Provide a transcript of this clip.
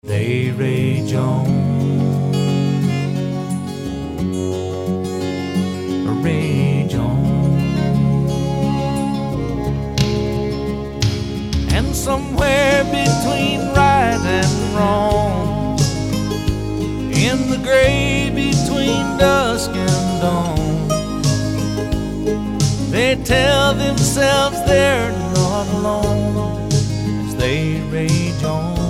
They rage on, rage on. And somewhere between right and wrong, in the gray between dusk and dawn, they tell themselves they're not alone as they rage on.